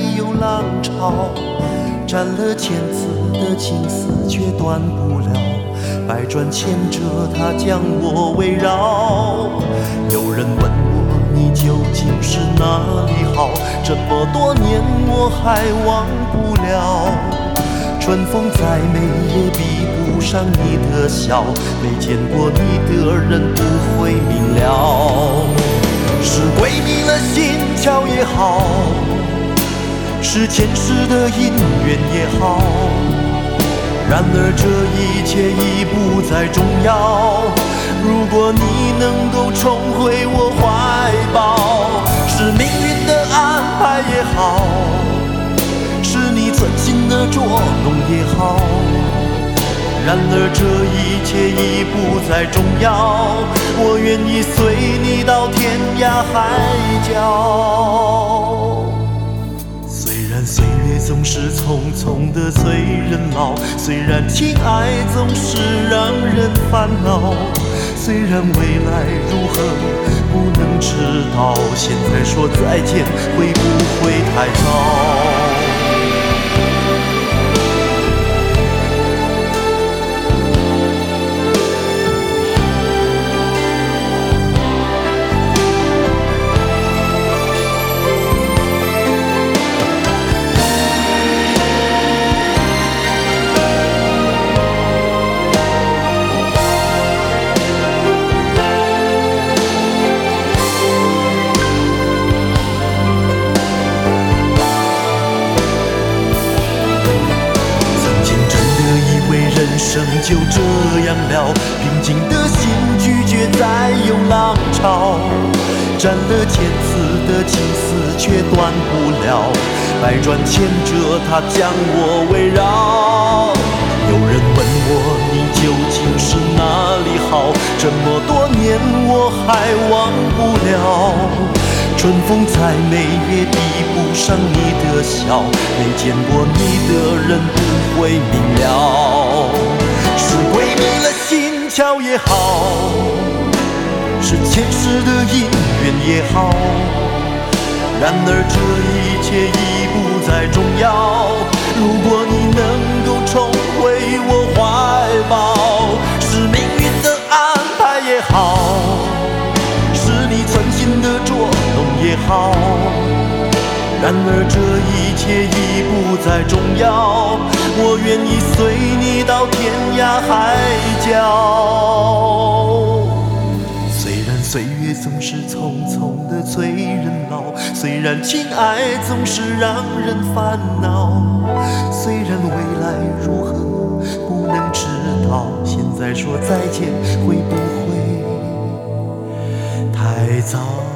有浪潮，斩了千次的情丝却断不了，百转千折它将我围绕。有人问我你究竟是哪里好，这么多年我还忘不了。春风再美也比不上你的笑，没见过你的人不会明了。是鬼迷了心窍也好，是前世的因缘也好，然而这一切已不再重要。如果你能够重回我怀抱，是命运的安排也好，是你存心的捉弄也好，然而这一切已不再重要。我愿意随你到天涯海角。虽然岁月总是匆匆的催人老，虽然情爱总是让人烦恼，虽然未来如何不能知道，现在说再见会不会太早？人生就这样了，平静的心拒绝再有浪潮，斩了千次的情丝却断不了，百转千折它将我围绕。有人问我你究竟是哪里好，这么多年我还忘不了。春风再美也比不上你的笑，没见过你的人不会明了。是鬼迷了心窍也好，是前世的因缘也好，然而这一切已不再重要。如果你能够重回我怀抱，是命运的安排也好，是你存心的捉弄也好，然而这一切已不再重要。我愿意随你到天涯海角。虽然岁月总是匆匆的催人老，虽然情爱总是让人烦恼，虽然未来如何不能知道，现在说再见会不会太早？